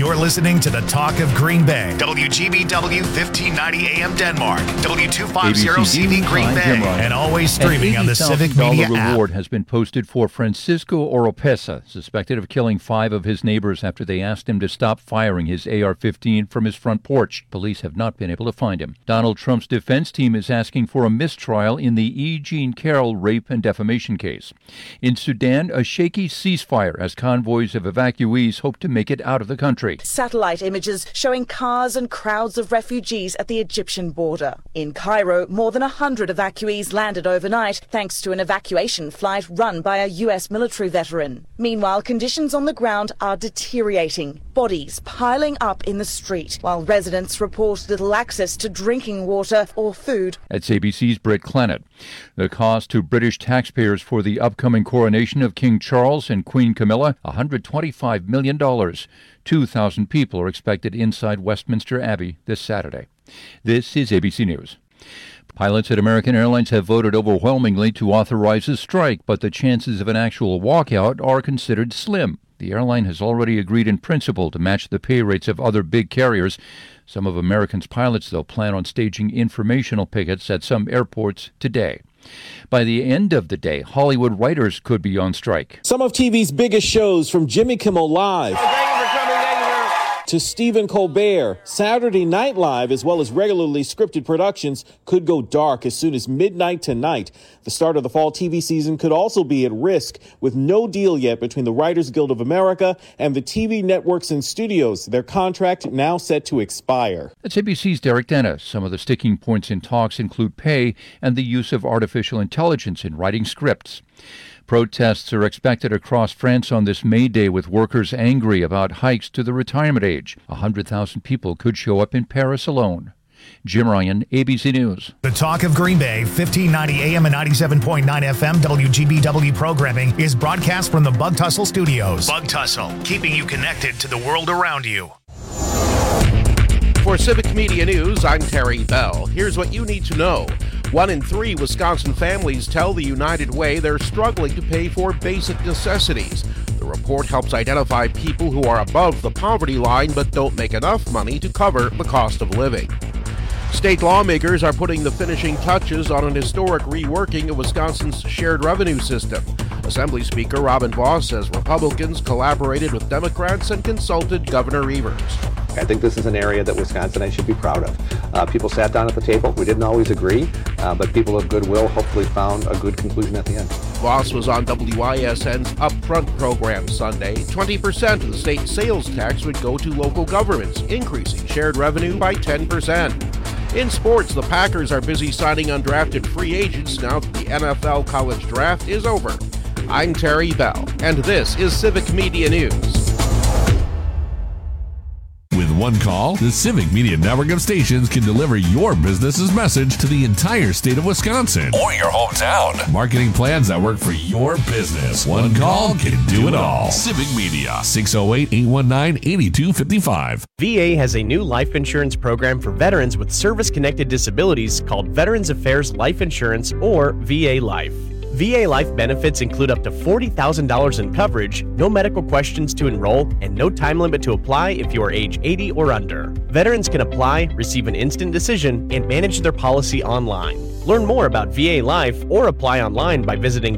You're listening to the Talk of Green Bay. WGBW 1590 AM Denmark. W250CV Green Bay. And always streaming on the Civic Media app. reward has been posted for Francisco Oropesa, suspected of killing 5 of his neighbors after they asked him to stop firing his AR-15 from his front porch. Police have not been able to find him. Donald Trump's defense team is asking for a mistrial in the E. Jean Carroll rape and defamation case. In Sudan, a shaky ceasefire as convoys of evacuees hope to make it out of the country. Satellite images showing cars and crowds of refugees at the Egyptian border. In Cairo, more than 100 evacuees landed overnight thanks to an evacuation flight run by a U.S. military veteran. Meanwhile, conditions on the ground are deteriorating. Bodies piling up in the street, while residents report little access to drinking water or food. That's ABC's Britt Clennett. The cost to British taxpayers for the upcoming coronation of King Charles and Queen Camilla, $125 million. 2,000 people are expected inside Westminster Abbey this Saturday. This is ABC News. Pilots at American Airlines have voted overwhelmingly to authorize a strike, but the chances of an actual walkout are considered slim. The airline has already agreed in principle to match the pay rates of other big carriers. Some of American's pilots, though, plan on staging informational pickets at some airports today. By the end of the day, Hollywood writers could be on strike. Some of TV's biggest shows, from Jimmy Kimmel Live to Stephen Colbert, Saturday Night Live, as well as regularly scripted productions, could go dark as soon as midnight tonight. The start of the fall TV season could also be at risk, with no deal yet between the Writers Guild of America and the TV networks and studios. Their contract now set to expire. That's ABC's Derek Dennis. Some of the sticking points in talks include pay and the use of artificial intelligence in writing scripts. Protests are expected across France on this May Day, with workers angry about hikes to the retirement age. 100,000 people could show up in Paris alone. Jim Ryan, ABC News. The Talk of Green Bay, 1590 AM and 97.9 FM WGBW programming is broadcast from the Bug Tussle Studios. Bug Tussle, keeping you connected to the world around you. For Civic Media News, I'm Terry Bell. Here's what you need to know. 1 in 3 Wisconsin families tell the United Way they're struggling to pay for basic necessities. The report helps identify people who are above the poverty line but don't make enough money to cover the cost of living. State lawmakers are putting the finishing touches on an historic reworking of Wisconsin's shared revenue system. Assembly Speaker Robin Vos says Republicans collaborated with Democrats and consulted Governor Evers. I think this is an area that Wisconsinites should be proud of. People sat down at the table. We didn't always agree, but people of goodwill hopefully found a good conclusion at the end. Vos was on WISN's Upfront program Sunday. 20% of the state sales tax would go to local governments, increasing shared revenue by 10%. In sports, the Packers are busy signing undrafted free agents now that the NFL college draft is over. I'm Terry Bell, and this is Civic Media News. With one call, the Civic Media network of stations can deliver your business's message to the entire state of Wisconsin or your hometown. Marketing plans that work for your business. One call can do it all. Civic Media, 608-819-8255. VA has a new life insurance program for veterans with service-connected disabilities called Veterans Affairs Life Insurance, or VA Life. VA Life benefits include up to $40,000 in coverage, no medical questions to enroll, and no time limit to apply if you are age 80 or under. Veterans can apply, receive an instant decision, and manage their policy online. Learn more about VA Life or apply online by visiting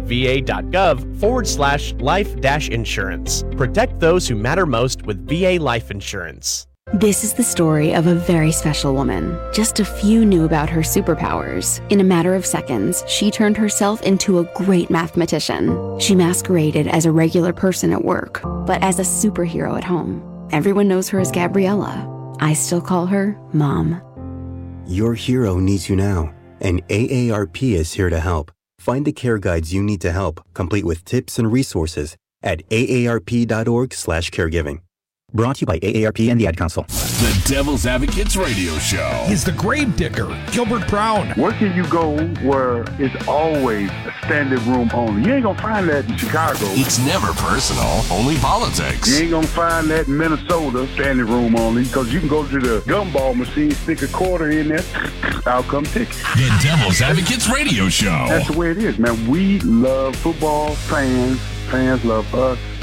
va.gov/life-insurance. Protect those who matter most with VA Life Insurance. This is the story of a very special woman. Just a few knew about her superpowers. In a matter of seconds, she turned herself into a great mathematician. She masqueraded as a regular person at work, but as a superhero at home. Everyone knows her as Gabriella. I still call her Mom. Your hero needs you now, and AARP is here to help. Find the care guides you need to help, complete with tips and resources at aarp.org/caregiving. Brought to you by AARP and the Ad Council. The Devil's Advocates Radio Show. He's the grave digger, Gilbert Brown. Where can you go where it's always a standing room only? You ain't gonna find that in Chicago. It's never personal, only politics. You ain't gonna find that in Minnesota, standing room only, because you can go to the gumball machine, stick a quarter in there, out come ticket. The Devil's Advocates Radio Show. That's the way it is, man. We love football, fans love us.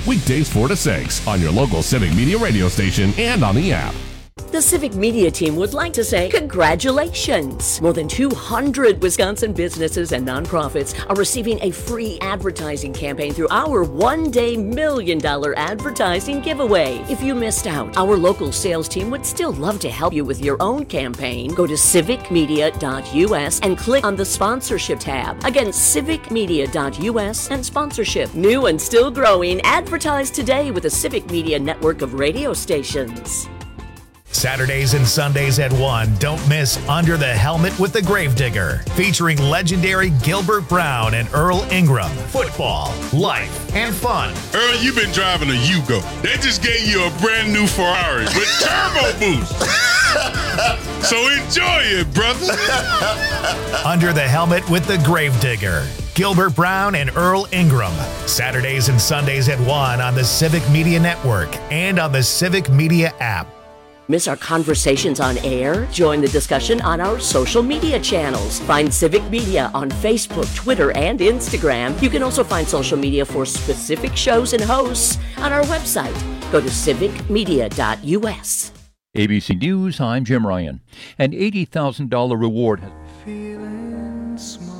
Weekdays 4 to 6 on your local Civic Media radio station and on the app. The Civic Media team would like to say congratulations! More than 200 Wisconsin businesses and nonprofits are receiving a free advertising campaign through our one-day $1 million advertising giveaway. If you missed out, our local sales team would still love to help you with your own campaign. Go to civicmedia.us and click on the sponsorship tab. Again, civicmedia.us and sponsorship. New and still growing, advertise today with the Civic Media network of radio stations. Saturdays and Sundays at 1, don't miss Under the Helmet with the Gravedigger, featuring legendary Gilbert Brown and Earl Ingram. Football, life, and fun. Earl, you've been driving a Yugo. They just gave you a brand new Ferrari with turbo boost. So enjoy it, brother. Under the Helmet with the Gravedigger, Gilbert Brown and Earl Ingram. Saturdays and Sundays at 1 on the Civic Media Network and on the Civic Media app. Miss our conversations on air? Join the discussion on our social media channels. Find Civic Media on Facebook, Twitter, and Instagram. You can also find social media for specific shows and hosts on our website. Go to civicmedia.us. ABC News, I'm Jim Ryan. An $80,000 reward has feeling small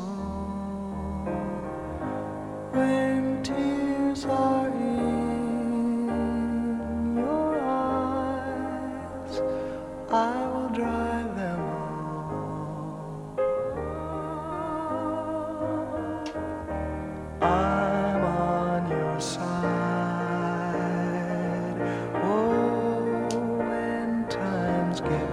when tears are in your eyes. I will dry them all. I'm on your side. Oh, when times get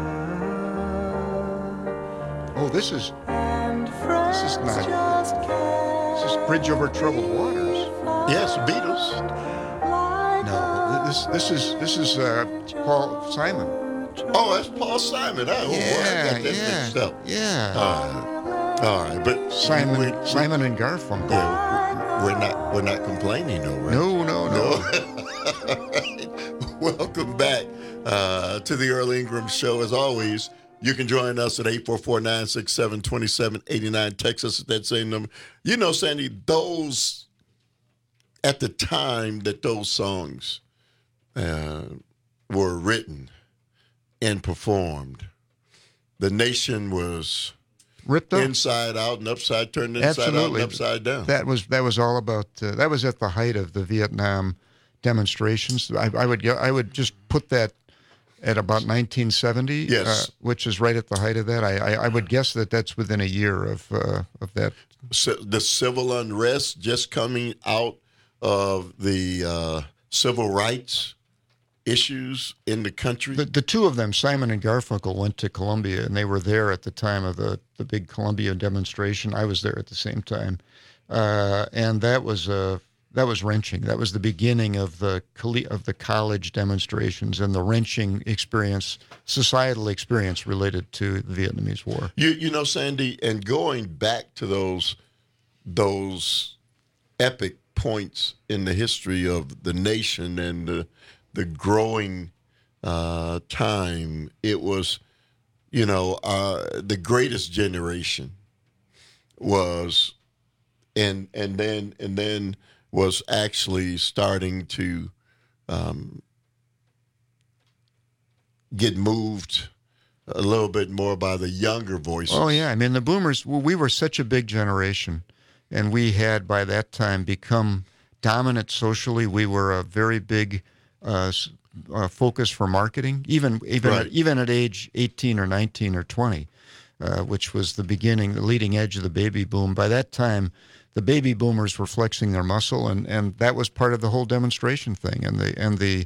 rough. Oh, this is not. This is Bridge Over Troubled Waters. Yes, Beatles. No, this is Paul Simon. Oh, that's Paul Simon. I got that mixed up. Yeah. All right, but Simon and Garfunkel. Yeah, we're not complaining, though, right? No. All right. Welcome back to the Earl Ingram Show. As always, you can join us at 844-967-2789. Text us at that same number. You know, Sandy, those at the time that those songs were written and performed, the nation was ripped up, inside out and upside, turned inside out and upside down. That was all about. That was at the height of the Vietnam demonstrations. I would just put that at about 1970, yes, which is right at the height of that. I would guess that's within a year of that. So the civil unrest just coming out of the civil rights issues in the country. The two of them, Simon and Garfunkel, went to Columbia, and they were there at the time of the big Columbia demonstration. I was there at the same time, and that was wrenching. That was the beginning of the college demonstrations and the wrenching experience, societal experience related to the Vietnamese War. You know, Sandy, and going back to those epic points in the history of the nation and the growing time, it was, the greatest generation was, and then was actually starting to get moved a little bit more by the younger voices. Oh, yeah. I mean, the boomers, we were such a big generation, and we had by that time become dominant socially. We were a very big focus for marketing, even at age 18 or 19 or 20, which was the leading edge of the baby boom. By that time, the baby boomers were flexing their muscle, and that was part of the whole demonstration thing, and the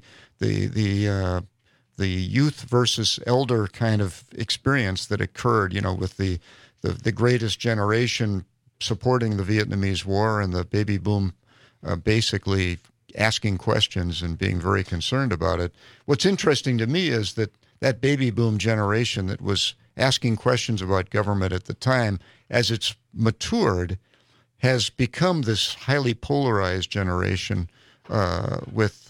youth versus elder kind of experience that occurred, with the greatest generation supporting the Vietnamese War and the baby boom basically asking questions and being very concerned about it. What's interesting to me is that baby boom generation that was asking questions about government at the time, as it's matured, has become this highly polarized generation with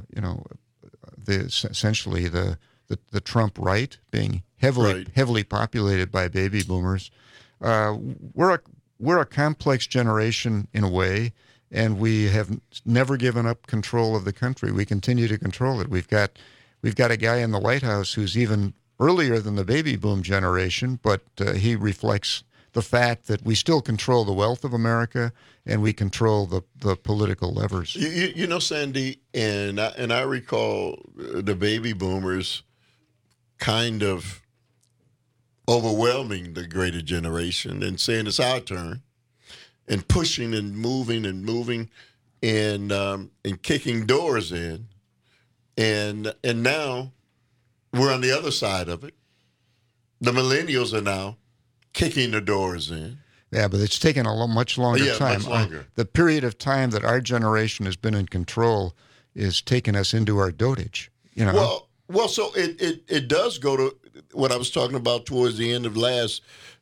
essentially the Trump right being heavily populated by baby boomers. We're a complex generation in a way, and we have never given up control of the country. We continue to control it. We've got a guy in the White House who's even earlier than the baby boom generation, but he reflects the fact that we still control the wealth of America and we control the political levers. You know, Sandy, and I recall the baby boomers kind of overwhelming the greater generation and saying it's our turn, and pushing and moving and kicking doors in, and now we're on the other side of it. The millennials are now kicking the doors in. Yeah, but it's taken a much longer time. Much longer. The period of time that our generation has been in control is taking us into our dotage. You know. Well, so it does go to what I was talking about towards the end of last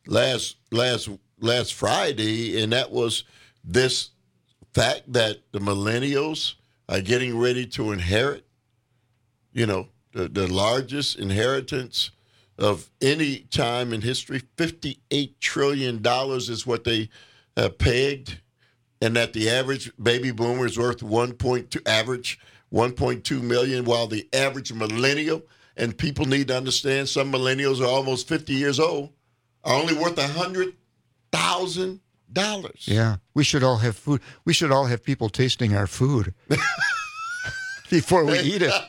Friday, and that was this fact that the millennials are getting ready to inherit, you know, the largest inheritance of any time in history. $58 trillion is what they pegged, and that the average baby boomer is worth 1.2 million, while the average millennial, and people need to understand, some millennials are almost 50 years old, are only worth $100,000. Yeah, we should all have food. We should all have people tasting our food before we eat it.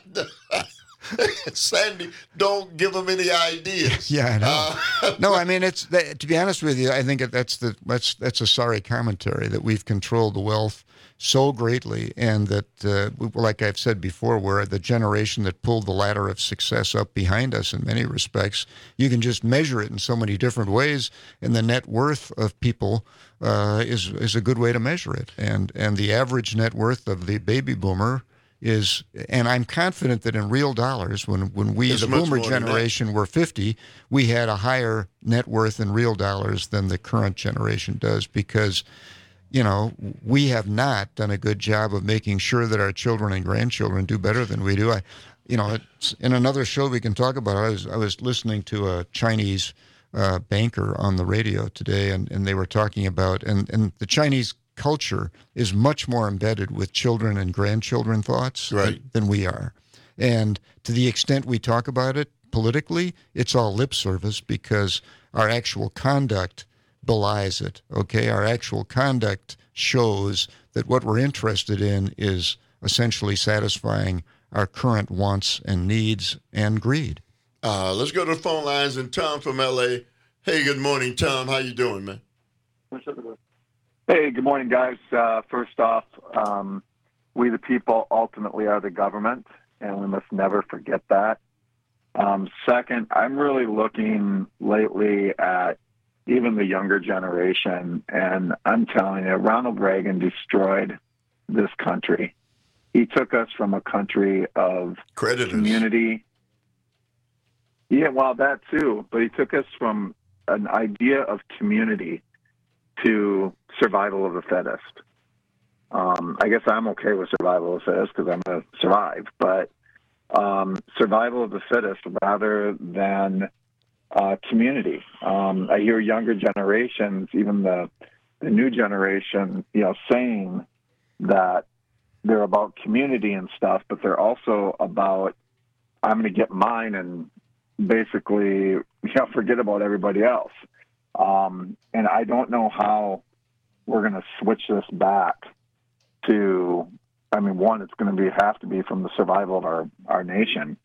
Sandy, don't give them any ideas. Yeah, I know. No, I mean, to be honest with you, I think that's a sorry commentary that we've controlled the wealth so greatly, and that, like I've said before, we're the generation that pulled the ladder of success up behind us in many respects. You can just measure it in so many different ways, and the net worth of people is a good way to measure it. And the average net worth of the baby boomer is, and I'm confident that in real dollars, when we, the boomer generation, were 50, we had a higher net worth in real dollars than the current generation does, because, you know, we have not done a good job of making sure that our children and grandchildren do better than we do. In another show we can talk about it. I was listening to a Chinese banker on the radio today, and they were talking about, and the Chinese culture is much more embedded with children and grandchildren thoughts than we are. And to the extent we talk about it politically, it's all lip service, because our actual conduct belies it, okay? Our actual conduct shows that what we're interested in is essentially satisfying our current wants and needs and greed. Let's go to the phone lines, and Tom from L.A. Hey, good morning, Tom. How you doing, man? Hey, good morning, guys. First off, we the people ultimately are the government, and we must never forget that. Second, I'm really looking lately at even the younger generation, and I'm telling you, Ronald Reagan destroyed this country. He took us from a country of community. Yeah, well, that too, but he took us from an idea of community to survival of the fittest. I guess I'm okay with survival of the fittest because I'm going to survive, but survival of the fittest rather than community. I hear younger generations, even the new generation, saying that they're about community and stuff, but they're also about, I'm going to get mine and basically forget about everybody else. And I don't know how we're going to switch this back to, one, it's going to have to be from the survival of our nation.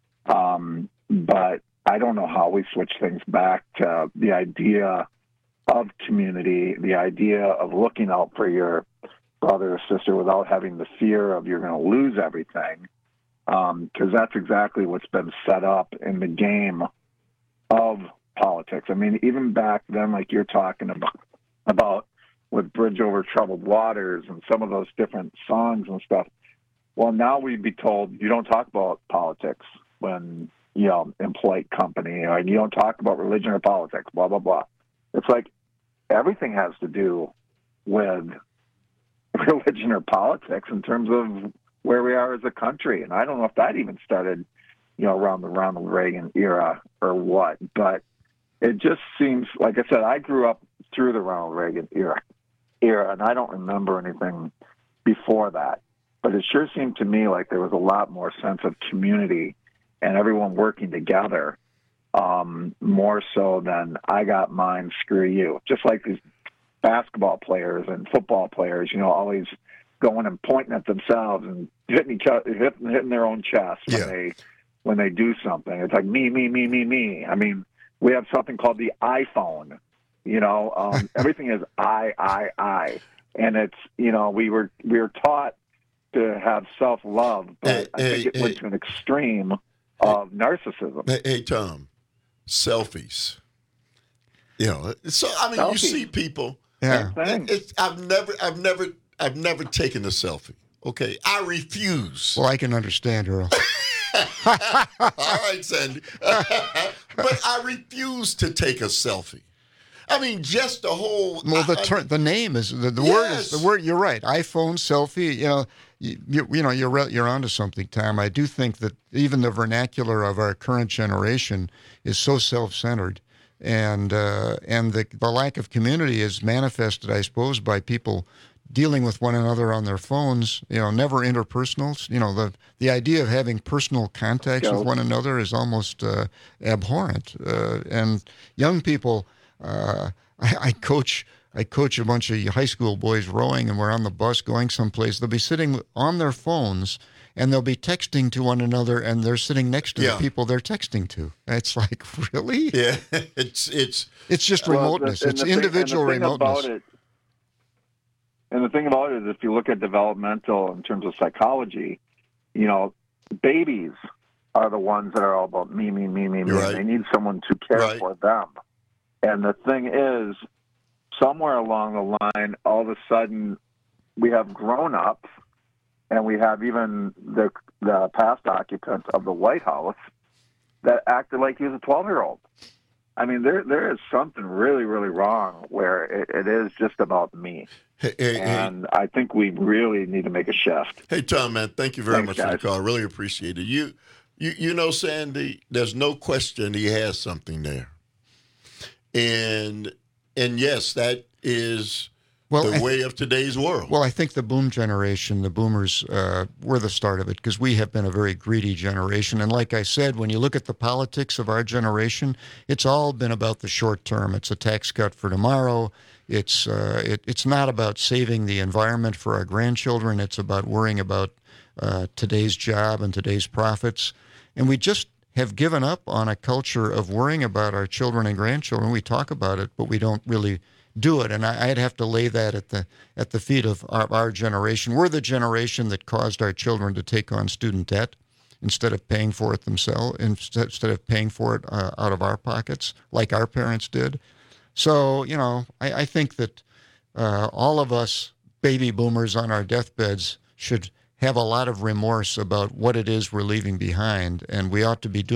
But I don't know how we switch things back to the idea of community, the idea of looking out for your brother or sister without having the fear of you're going to lose everything. Because that's exactly what's been set up in the game of politics. Even back then, like you're talking about with Bridge Over Troubled Waters and some of those different songs and stuff. Well, now we'd be told you don't talk about politics when, in polite company, or you don't talk about religion or politics, blah, blah, blah. It's like everything has to do with religion or politics in terms of where we are as a country. And I don't know if that even started, around the Ronald Reagan era or what, but it just seems, like I said, I grew up through the Ronald Reagan era, and I don't remember anything before that. But it sure seemed to me like there was a lot more sense of community and everyone working together, more so than I got mine, screw you. Just like these basketball players and football players, always going and pointing at themselves and hitting their own chest when they do something. It's like me, me, me, me, me. I mean, we have something called the iPhone. Everything is I. And it's, we were taught to have self-love, but I think it went to an extreme of narcissism. Hey, Tom, selfies. Selfies. You see people. Yeah. I've never taken a selfie. Okay, I refuse. Well, I can understand, Earl. All right, Sandy. But I refuse to take a selfie. I mean, just the whole. Well, the name is the word is the word. You're right. iPhone, selfie. You're onto something, Tom. I do think that even the vernacular of our current generation is so self-centered, and the lack of community is manifested, I suppose, by people dealing with one another on their phones. Never interpersonal. The idea of having personal contacts with one another is almost abhorrent. And young people. I coach a bunch of high school boys rowing, and we're on the bus going someplace. They'll be sitting on their phones, and they'll be texting to one another, and they're sitting next to the people they're texting to. It's like, really? Yeah, it's just remoteness. It's individual remoteness. And the thing about it is, if you look at developmental in terms of psychology, babies are the ones that are all about me, me, me, me, me. Right. They need someone to care for them. And the thing is, somewhere along the line, all of a sudden, we have grown-ups, and we have even the past occupants of the White House that acted like he was a 12-year-old. I mean, there is something really, really wrong where it is just about me. And I think we really need to make a shift. Hey, Tom, man, thank you very much for the call. I really appreciate it. You know, Sandy, there's no question he has something there. And yes, that is the way of today's world. Well, I think the boom generation, the boomers, were the start of it, because we have been a very greedy generation. And like I said, when you look at the politics of our generation, it's all been about the short term. It's a tax cut for tomorrow. It's not about saving the environment for our grandchildren. It's about worrying about today's job and today's profits. And we just have given up on a culture of worrying about our children and grandchildren. We talk about it, but we don't really do it. And I'd have to lay that at the feet of our generation. We're the generation that caused our children to take on student debt instead of paying for it themselves, instead of paying for it out of our pockets, like our parents did. So, I think that all of us baby boomers on our deathbeds should have a lot of remorse about what it is we're leaving behind, and we ought to be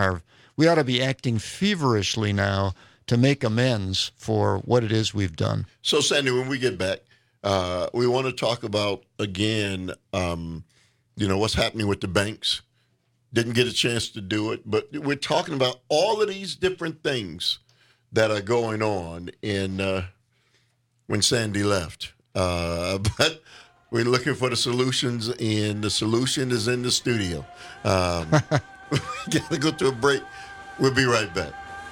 acting feverishly now to make amends for what it is we've done. So, Sandy, when we get back, we want to talk about, again, what's happening with the banks. Didn't get a chance to do it, but we're talking about all of these different things that are going on when Sandy left. But we're looking for the solutions, and the solution is in the studio. We got to go to a break. We'll be right back.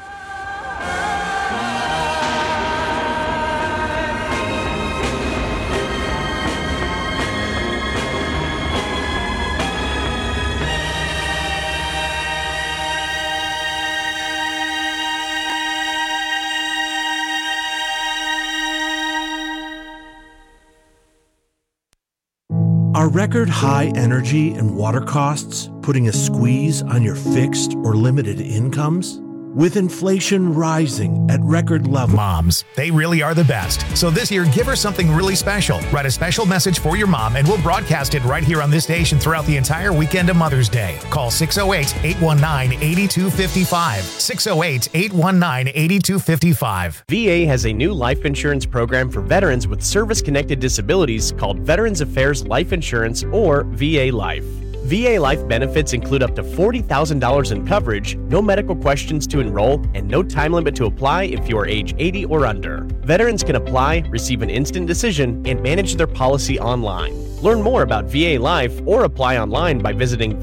Are record high energy and water costs putting a squeeze on your fixed or limited incomes? With inflation rising at record levels. Moms, they really are the best. So this year, give her something really special. Write a special message for your mom, and we'll broadcast it right here on this station throughout the entire weekend of Mother's Day. Call 608-819-8255. 608-819-8255. VA has a new life insurance program for veterans with service-connected disabilities called Veterans Affairs Life Insurance, or VA Life. VA Life benefits include up to $40,000 in coverage, no medical questions to enroll, and no time limit to apply if you are age 80 or under. Veterans can apply, receive an instant decision, and manage their policy online. Learn more about VA Life or apply online by visiting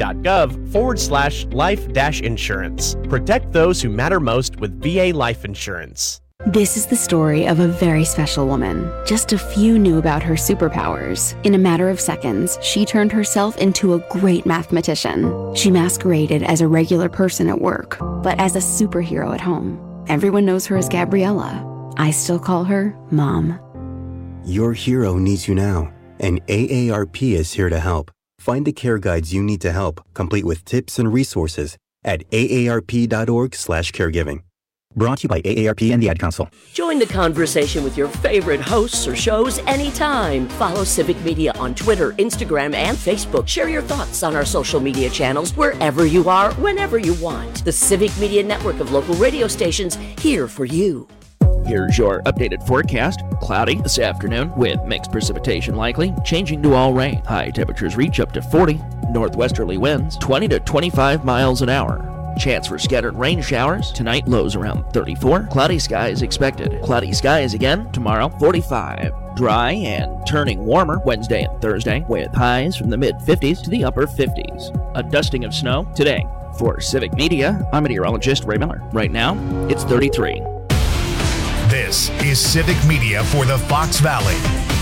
va.gov/life-insurance. Protect those who matter most with VA Life Insurance. This is the story of a very special woman. Just a few knew about her superpowers. In a matter of seconds, she turned herself into a great mathematician. She masqueraded as a regular person at work, but as a superhero at home. Everyone knows her as Gabriella. I still call her Mom. Your hero needs you now, and AARP is here to help. Find the care guides you need to help, complete with tips and resources at aarp.org/caregiving. Brought to you by AARP and the Ad Council. Join the conversation with your favorite hosts or shows anytime. Follow Civic Media on Twitter, Instagram, and Facebook. Share your thoughts on our social media channels wherever you are, whenever you want. The Civic Media network of local radio stations here for you. Here's your updated forecast. Cloudy this afternoon with mixed precipitation likely, changing to all rain. High temperatures reach up to 40. Northwesterly winds 20 to 25 miles an hour. Chance for scattered rain showers. Tonight, lows around 34. Cloudy skies expected. Cloudy skies again tomorrow, 45. Dry and turning warmer Wednesday and Thursday with highs from the mid-50s to the upper 50s. A dusting of snow today. For Civic Media, I'm meteorologist Ray Miller. Right now, it's 33. This is Civic Media for the Fox Valley.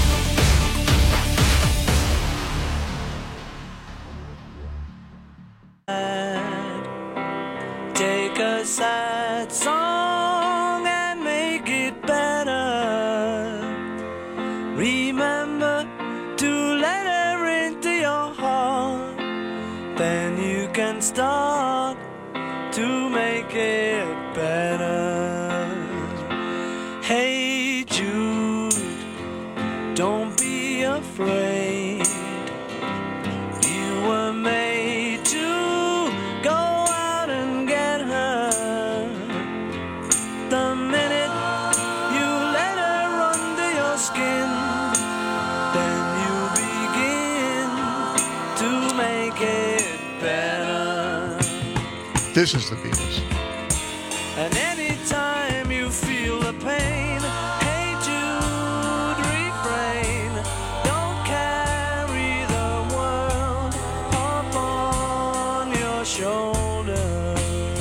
Take a sad song and make it better. Remember to let her into your heart. Then you can start to make it better. Hey Jude, don't be afraid. You were made to go out and get her. The minute you let her under your skin, then you begin to make it better. This is the Beatles. And anytime you feel the pain, hey Jude, refrain. Don't carry the world up on your shoulder.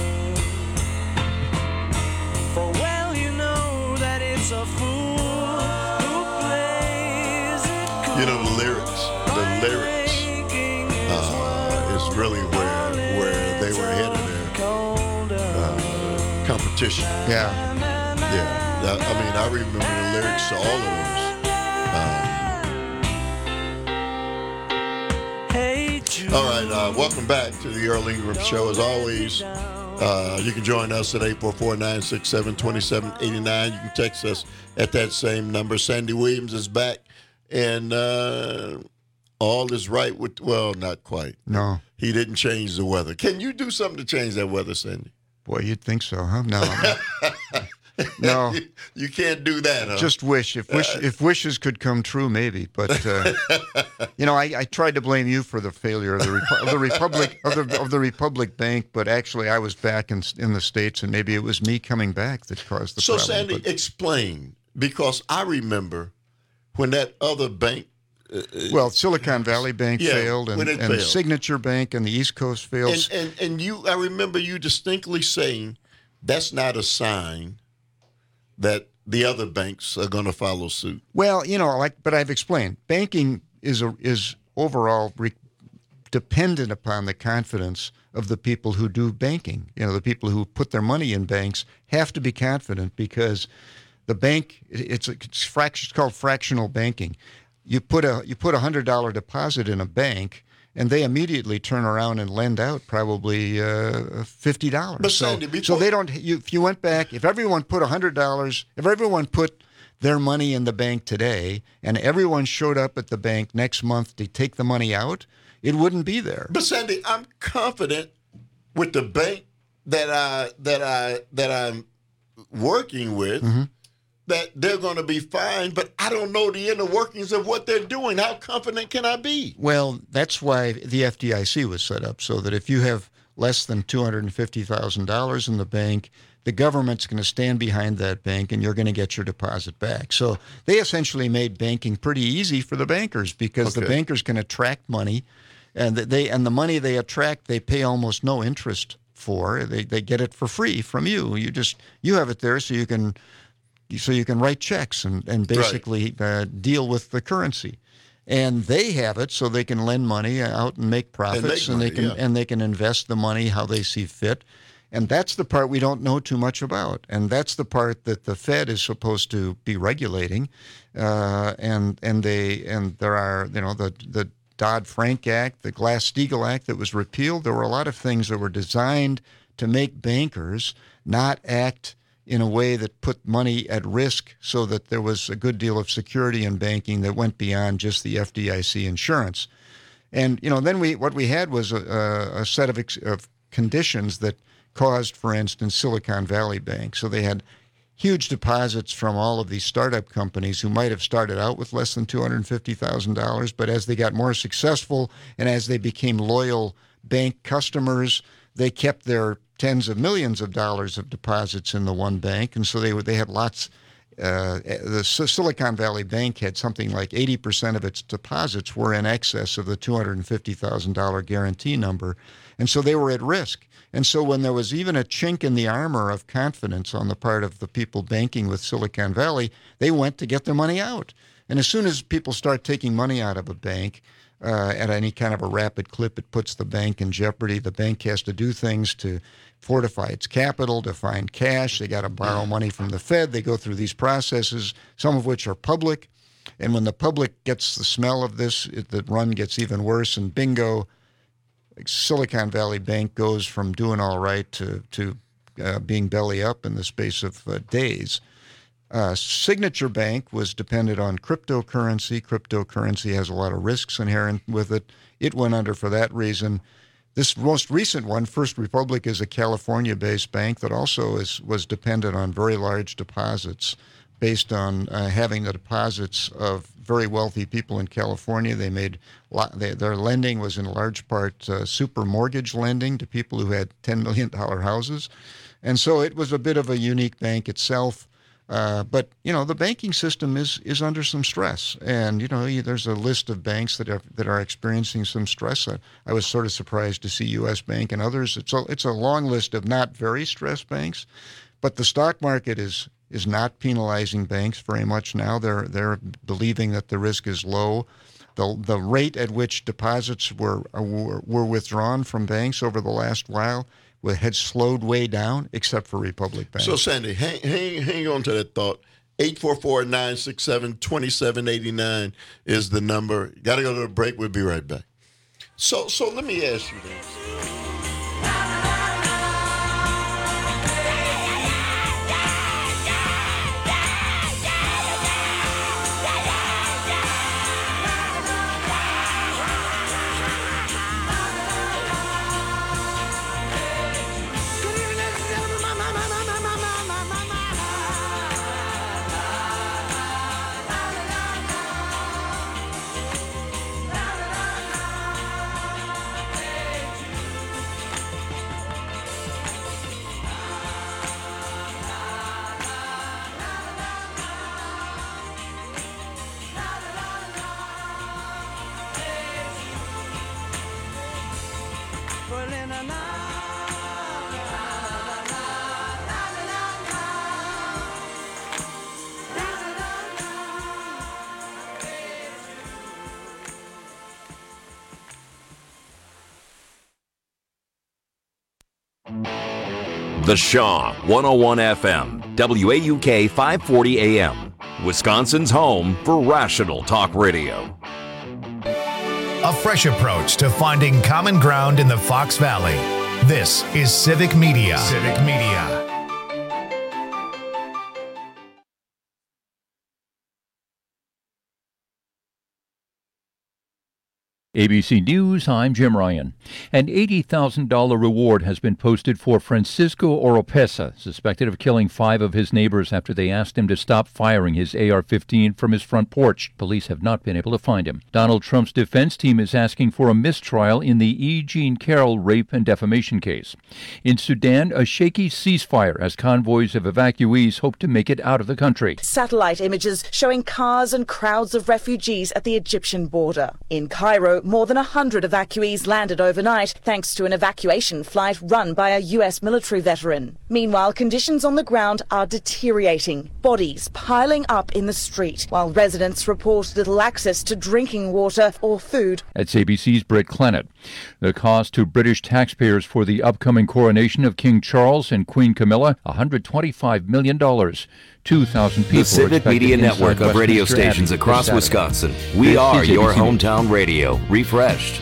For well you know that it's a fool who plays it cool. You know, the lyrics is really where they were headed there. Competition. Yeah. I mean, I remember the lyrics to all of those. All right, welcome back to the Earl Ingram Show. As always, you can join us at 844-967-2789. You can text us at that same number. Sandy Williams is back, and all is right with, well, not quite. No. He didn't change the weather. Can you do something to change that weather, Sandy? Boy, you'd think so, huh? No. No. You can't do that, huh? Just wish. If wishes could come true, maybe. But I tried to blame you for the failure of the Republic Bank, but actually I was back in the States, and maybe it was me coming back that caused the problem. So, Sandy, explain, because I remember when that other bank. Well, Silicon Valley Bank failed, and Signature Bank and the East Coast failed. And I remember you distinctly saying that's not a sign that the other banks are going to follow suit. Well, but I've explained, banking is overall dependent upon the confidence of the people who do banking. The people who put their money in banks have to be confident, because the bank it's called fractional banking. You put a $100 deposit in a bank, and they immediately turn around and lend out probably $50. But Sandy, so they don't. If you went back, if everyone put $100, if everyone put their money in the bank today, and everyone showed up at the bank next month to take the money out, it wouldn't be there. But Sandy, I'm confident with the bank that I'm working with. Mm-hmm. That they're going to be fine, but I don't know the inner workings of what they're doing. How confident can I be? Well, that's why the FDIC was set up, so that if you have less than $250,000 in the bank, the government's going to stand behind that bank and you're going to get your deposit back. So they essentially made banking pretty easy for the bankers because the bankers can attract money, and the money they attract, they pay almost no interest for. They get it for free from you. You have it there so you can write checks and basically deal with the currency. And they have it so they can lend money out and make profits, and they can invest the money how they see fit. And that's the part we don't know too much about. And that's the part that the Fed is supposed to be regulating. And there are, the Dodd-Frank Act, the Glass-Steagall Act that was repealed. There were a lot of things that were designed to make bankers not act in a way that put money at risk, so that there was a good deal of security in banking that went beyond just the FDIC insurance. And, then what we had was a set of conditions that caused, for instance, Silicon Valley Bank. So they had huge deposits from all of these startup companies who might have started out with less than $250,000, but as they got more successful and as they became loyal bank customers, they kept their tens of millions of dollars of deposits in the one bank, and so they had lots. The Silicon Valley Bank had something like 80% of its deposits were in excess of the $250,000 guarantee number, and so they were at risk. And so when there was even a chink in the armor of confidence on the part of the people banking with Silicon Valley, they went to get their money out. And as soon as people start taking money out of a bank at any kind of a rapid clip, it puts the bank in jeopardy. The bank has to do things to fortify its capital, to find cash. They got to borrow money from the Fed. They go through these processes, some of which are public. And when the public gets the smell of this, the run gets even worse. And bingo, Silicon Valley Bank goes from doing all right to being belly up in the space of days. Signature Bank was dependent on cryptocurrency. Cryptocurrency has a lot of risks inherent with it. It went under for that reason. This most recent one, First Republic, is a California-based bank that also was dependent on very large deposits based on having the deposits of very wealthy people in California. They made their lending was in large part super mortgage lending to people who had $10 million houses. And so it was a bit of a unique bank itself. But, the banking system is under some stress. And, there's a list of banks that are experiencing some stress. I was sort of surprised to see U.S. Bank and others. It's a long list of not very stressed banks. But the stock market is not penalizing banks very much now. They're believing that the risk is low. The rate at which deposits were withdrawn from banks over the last while had slowed way down, except for Republic Bank. So, Sandy, hang on to that thought. 844-967-2789 is the number. Got to go to the break. We'll be right back. So let me ask you this. The Shaw 101 FM, WAUK 540 AM, Wisconsin's home for rational talk radio. A fresh approach to finding common ground in the Fox Valley. This is Civic Media. Civic Media. ABC News, I'm Jim Ryan. An $80,000 reward has been posted for Francisco Oropesa, suspected of killing 5 of his neighbors after they asked him to stop firing his AR-15 from his front porch. Police have not been able to find him. Donald Trump's defense team is asking for a mistrial in the E. Jean Carroll rape and defamation case. In Sudan, a shaky ceasefire as convoys of evacuees hope to make it out of the country. Satellite images showing cars and crowds of refugees at the Egyptian border. In Cairo, more than 100 evacuees landed overnight thanks to an evacuation flight run by a U.S. military veteran. Meanwhile, conditions on the ground are deteriorating, bodies piling up in the street, while residents report little access to drinking water or food. That's ABC's Britt Clennett. The cost to British taxpayers for the upcoming coronation of King Charles and Queen Camilla, $125 million. 2,000 people. The Civic Media Network of radio stations across Wisconsin. We are your hometown radio. Refreshed.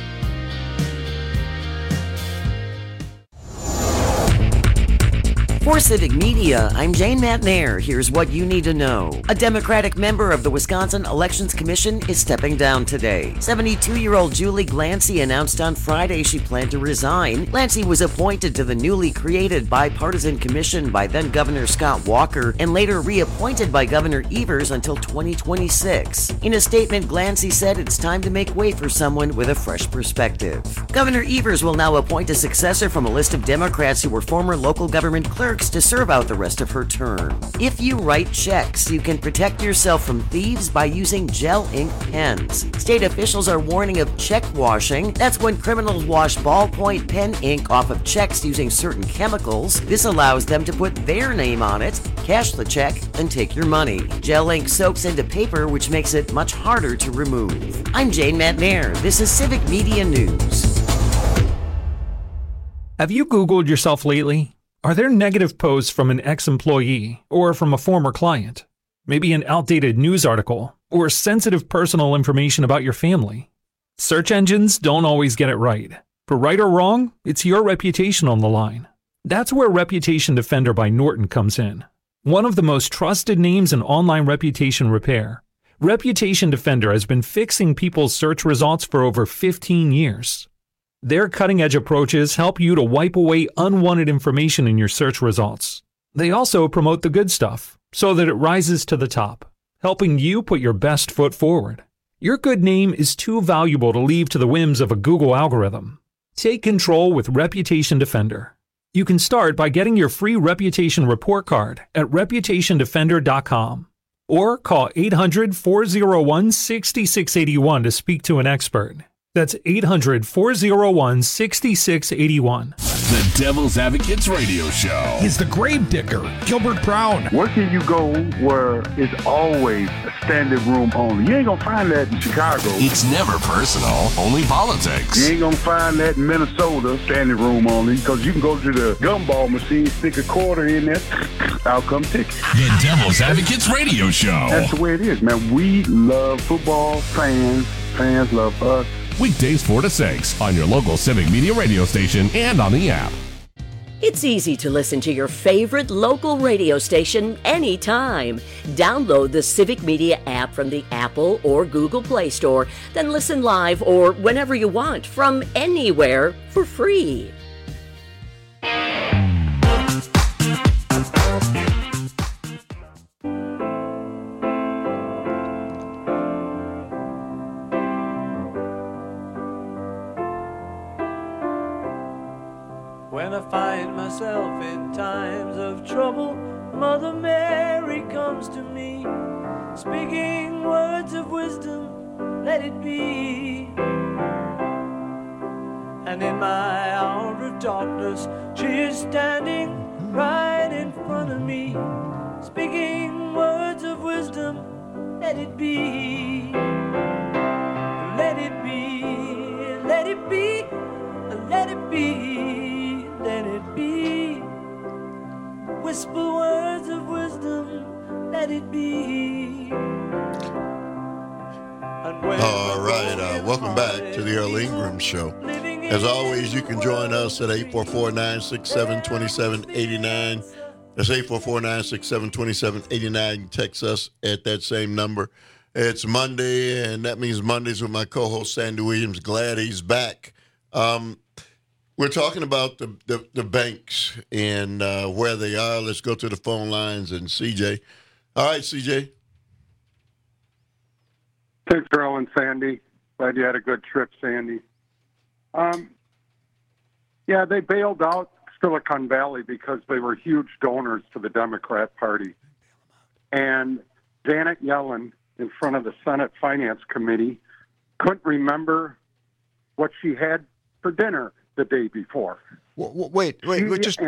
For Civic Media, I'm Jane Matnair. Here's what you need to know. A Democratic member of the Wisconsin Elections Commission is stepping down today. 72-year-old Julie Glancy announced on Friday she planned to resign. Glancy was appointed to the newly created bipartisan commission by then-Governor Scott Walker and later reappointed by Governor Evers until 2026. In a statement, Glancy said it's time to make way for someone with a fresh perspective. Governor Evers will now appoint a successor from a list of Democrats who were former local government clerks to serve out the rest of her term. If you write checks, you can protect yourself from thieves by using gel ink pens. State officials are warning of check washing. That's when criminals wash ballpoint pen ink off of checks using certain chemicals. This allows them to put their name on it, cash the check, and take your money. Gel ink soaks into paper, which makes it much harder to remove. I'm Jane Matnair. This is Civic Media News. Have you Googled yourself lately? Are there negative posts from an ex-employee or from a former client? Maybe an outdated news article or sensitive personal information about your family? Search engines don't always get it right. For right or wrong, it's your reputation on the line. That's where Reputation Defender by Norton comes in. One of the most trusted names in online reputation repair, Reputation Defender has been fixing people's search results for over 15 years. Their cutting-edge approaches help you to wipe away unwanted information in your search results. They also promote the good stuff so that it rises to the top, helping you put your best foot forward. Your good name is too valuable to leave to the whims of a Google algorithm. Take control with Reputation Defender. You can start by getting your free reputation report card at reputationdefender.com or call 800-401-6681 to speak to an expert. That's 800-401-6681. The Devil's Advocates Radio Show. He's the grave digger, Gilbert Brown. Where can you go where it's always a standing room only? You ain't gonna find that in Chicago. It's never personal, only politics. You ain't gonna find that in Minnesota, standing room only, because you can go to the gumball machine, stick a quarter in there, out come ticket. The Devil's Advocates Radio Show. That's the way it is, man. We love football, fans love us. Weekdays 4 to 6 on your local Civic Media radio station and on the app. It's easy to listen to your favorite local radio station anytime. Download the Civic Media app from the Apple or Google Play Store, then listen live or whenever you want from anywhere for free. When I find myself in times of trouble, Mother Mary comes to me, speaking words of wisdom, let it be. And in my hour of darkness, she is standing right in front of me, speaking words of wisdom, let it be. Let it be, let it be, let it be. Let it be. Whisper words of wisdom, let it be. All right, welcome back to the Earl Ingram Show. As always, you can join us at 844-967-2789. That's 844-967-2789. Text us at that same number. It's Monday, and that means Mondays with my co-host Sandy Williams. Glad he's back. We're talking about the banks and where they are. Let's go to the phone lines and CJ. All right, CJ. Thanks, Earl and Sandy. Glad you had a good trip, Sandy. Yeah, they bailed out Silicon Valley because they were huge donors to the Democrat Party. And Janet Yellen, in front of the Senate Finance Committee, couldn't remember what she had for dinner the day before. Wait, let me just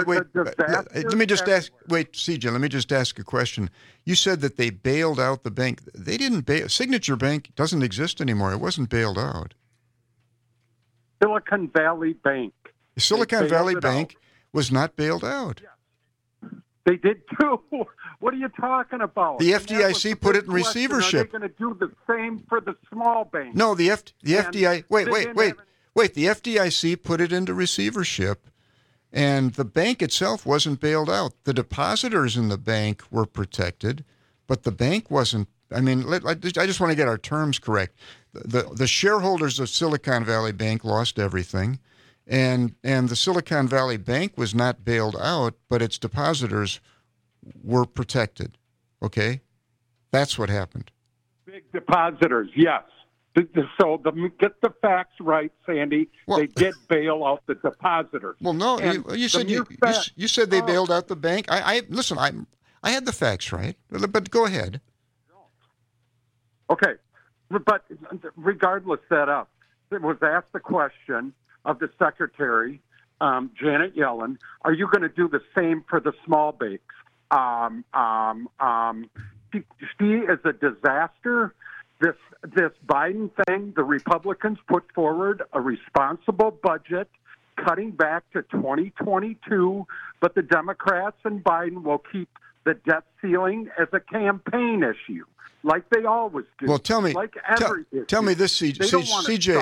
ask. Wait, CJ, let me just ask a question. You said that they bailed out the bank. They didn't bail. Signature Bank doesn't exist anymore. It wasn't bailed out. Silicon Valley Bank. Silicon Valley Bank was not bailed out. They did too. What are you talking about? The FDIC put it in receivership. Are they going to do the same for the small banks? No, the FDIC. Wait. The FDIC put it into receivership, and the bank itself wasn't bailed out. The depositors in the bank were protected, but the bank wasn't. I mean, I just want to get our terms correct. The shareholders of Silicon Valley Bank lost everything. And the Silicon Valley Bank was not bailed out, but its depositors were protected. Okay? That's what happened. Big depositors, yes. So get the facts right, Sandy. They did bail out the depositors. Well, no, you said they bailed out the bank. Listen, I had the facts right, but go ahead. Okay, but regardless that it was asked the question of the Secretary, Janet Yellen, are you going to do the same for the small banks? She is a disaster. This Biden thing, the Republicans put forward a responsible budget, cutting back to 2022, but the Democrats and Biden will keep the debt ceiling as a campaign issue, like they always do. Well, tell me, like tell me this, CJ.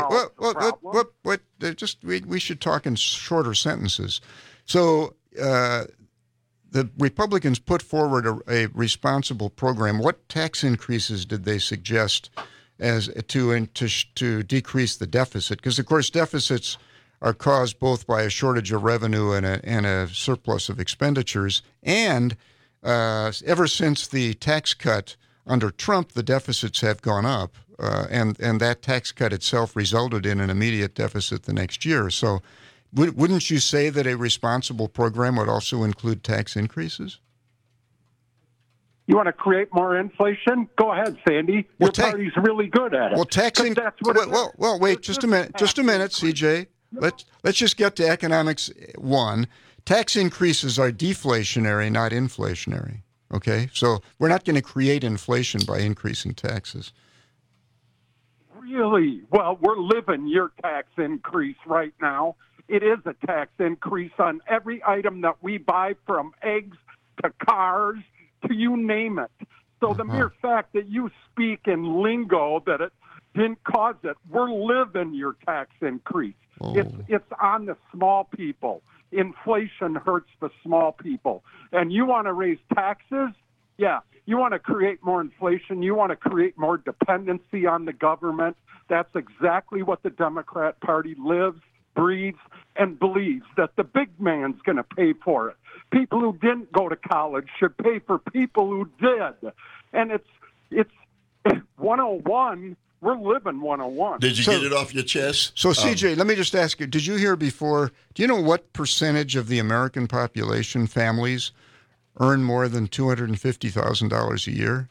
We should talk in shorter sentences. So the Republicans put forward a responsible program. What tax increases did they suggest as to decrease the deficit? Because of course deficits are caused both by a shortage of revenue and a surplus of expenditures. And ever since the tax cut under Trump, the deficits have gone up, and that tax cut itself resulted in an immediate deficit the next year. So wouldn't you say that a responsible program would also include tax increases? You want to create more inflation? Go ahead, Sandy. Your party's really good at it. Well, wait, just a minute, CJ. Let's just get to economics 1. Tax increases are deflationary, not inflationary. Okay, so we're not going to create inflation by increasing taxes. Really? Well, we're living your tax increase right now. It is a tax increase on every item that we buy, from eggs to cars to you name it. So the mere fact that you speak in lingo that it didn't cause it, we're living your tax increase. It's on the small people. Inflation hurts the small people. And you want to raise taxes? Yeah. You want to create more inflation. You want to create more dependency on the government. That's exactly what the Democrat Party lives, breathes, and believes, that the big man's going to pay for it. People who didn't go to college should pay for people who did. And it's 101. We're living 101. Did you get it off your chest? So, CJ, let me just ask you, did you hear before, do you know what percentage of the American population, families, earn more than $250,000 a year?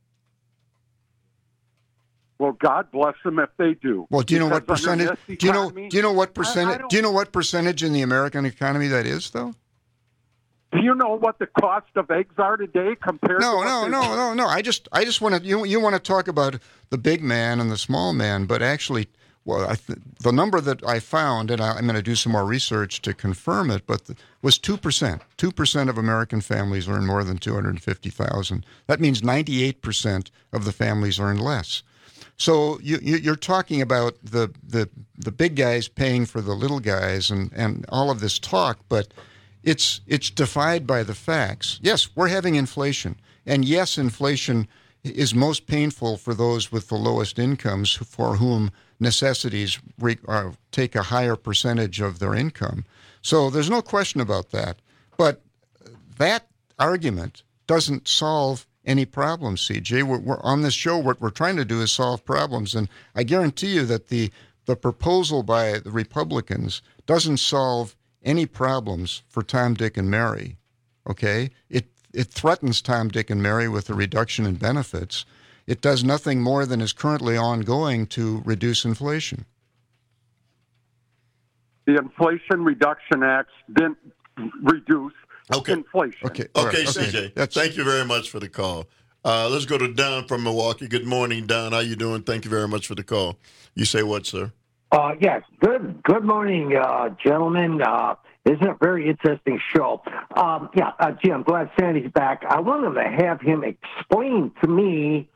Well, God bless them if they do. Well, do you know what percentage? Do you know what percentage? Do you know what percentage in the American economy that is, though? Do you know what the cost of eggs are today compared to No. I just want to you want to talk about the big man and the small man, but actually, the number that I found, and I'm going to do some more research to confirm it, but was 2%. 2% of American families earn more than $250,000. That means 98% of the families earn less. So you're talking about the big guys paying for the little guys and all of this talk, but it's defied by the facts. Yes, we're having inflation, and yes, inflation is most painful for those with the lowest incomes, for whom necessities take a higher percentage of their income. So there's no question about that. But that argument doesn't solve any problems, CJ. We're on this show, what we're trying to do is solve problems. And I guarantee you that the proposal by the Republicans doesn't solve any problems for Tom, Dick, and Mary. Okay? It threatens Tom, Dick, and Mary with a reduction in benefits. It does nothing more than is currently ongoing to reduce inflation. The Inflation Reduction Act didn't reduce inflation. Okay, CJ. Thank you very much for the call. Let's go to Don from Milwaukee. Good morning, Don. How you doing? Thank you very much for the call. You say what, sir? Yes. Good morning, gentlemen. Isn't it a very interesting show? Gee, I'm glad Sandy's back. I wanted to have him explain to me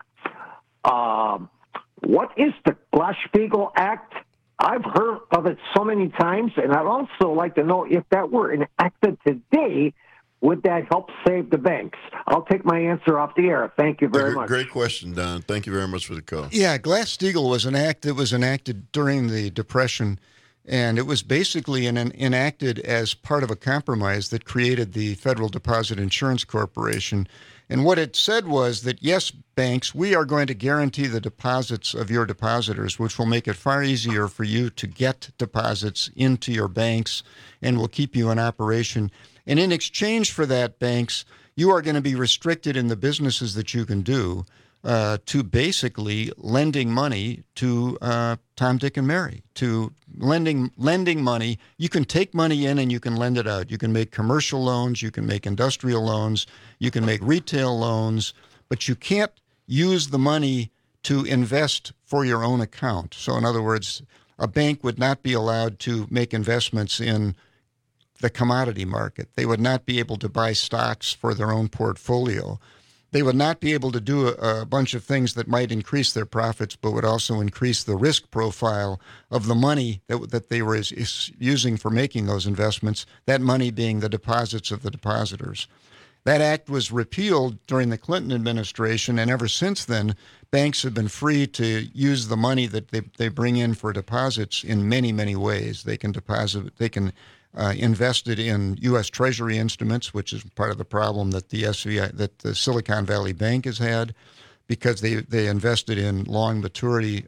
what is the Glass-Steagall Act? I've heard of it so many times, and I'd also like to know if that were enacted today, would that help save the banks? I'll take my answer off the air. Thank you very much. Great question, Don. Thank you very much for the call. Yeah, Glass-Steagall was an act that was enacted during the Depression, and it was basically enacted as part of a compromise that created the Federal Deposit Insurance Corporation. And what it said was that, yes, banks, we are going to guarantee the deposits of your depositors, which will make it far easier for you to get deposits into your banks and will keep you in operation. And in exchange for that, banks, you are going to be restricted in the businesses that you can do to basically lending money to Tom, Dick, and Mary, to lending money. You can take money in and you can lend it out. You can make commercial loans, you can make industrial loans, you can make retail loans, but you can't use the money to invest for your own account. So in other words, a bank would not be allowed to make investments in the commodity market. They would not be able to buy stocks for their own portfolio. They would not be able to do a bunch of things that might increase their profits, but would also increase the risk profile of the money that they were using for making those investments, that money being the deposits of the depositors. That act was repealed during the Clinton administration, and ever since then, banks have been free to use the money that they bring in for deposits in many, many ways. They can invest it in U.S. Treasury instruments, which is part of the problem that the Silicon Valley Bank has had, because they invested in long maturity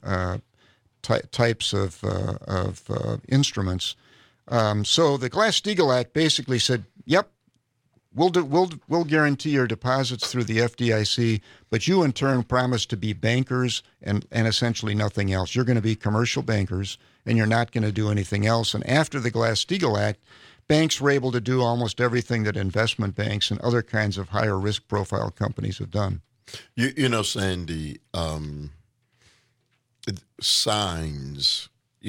types of instruments. So the Glass-Steagall Act basically said, "Yep, we'll guarantee your deposits through the FDIC, but you in turn promise to be bankers and essentially nothing else. You're going to be commercial bankers, and you're not going to do anything else." And after the Glass-Steagall Act, banks were able to do almost everything that investment banks and other kinds of higher risk profile companies have done. You know, Sandy, signs,